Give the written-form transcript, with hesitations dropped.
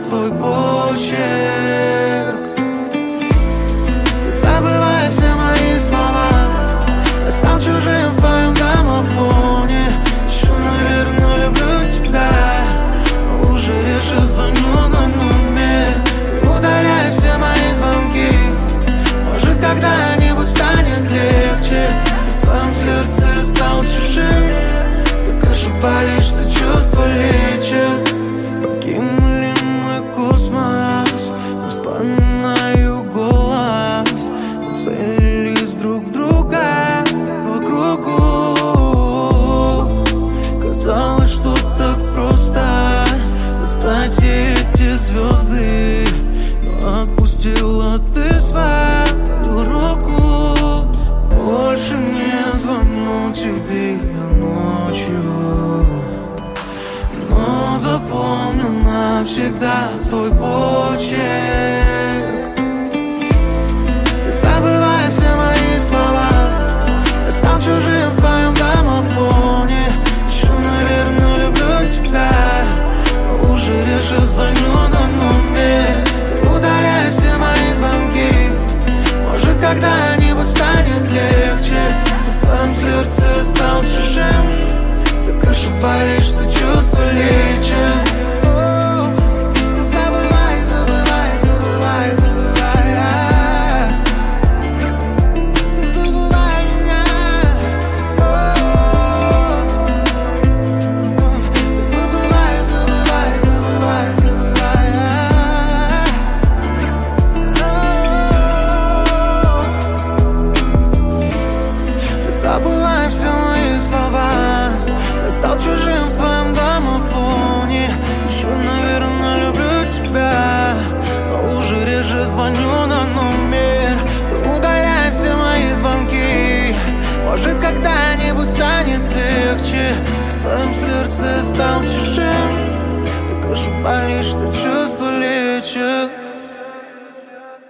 твой почерк. Ты забывай все мои слова, я стал чужим в твоем домофоне. Еще, наверное, люблю тебя, но уже реже звоню на номер. Ты удаляй все мои звонки, может, когда-нибудь станет легче. И в твоем сердце я стал чужим, так ошибались, что чувства лечат. Покинули мой космос, но вспоминаю голос. Мы целились друг в друга по кругу. Казалось, что так просто достать эти звезды, но отпустила ты свою руку. Больше не звоню тебе я ночью, но запомню навсегда твой почерк. Ты забывай все мои слова, я стал чужим в твоем домофоне. Еще, наверное, люблю тебя, но уже реже звоню на номер. Ты удаляй все мои звонки, может, когда-нибудь станет легче. И в твоем сердце я стал чужим, так ошибались,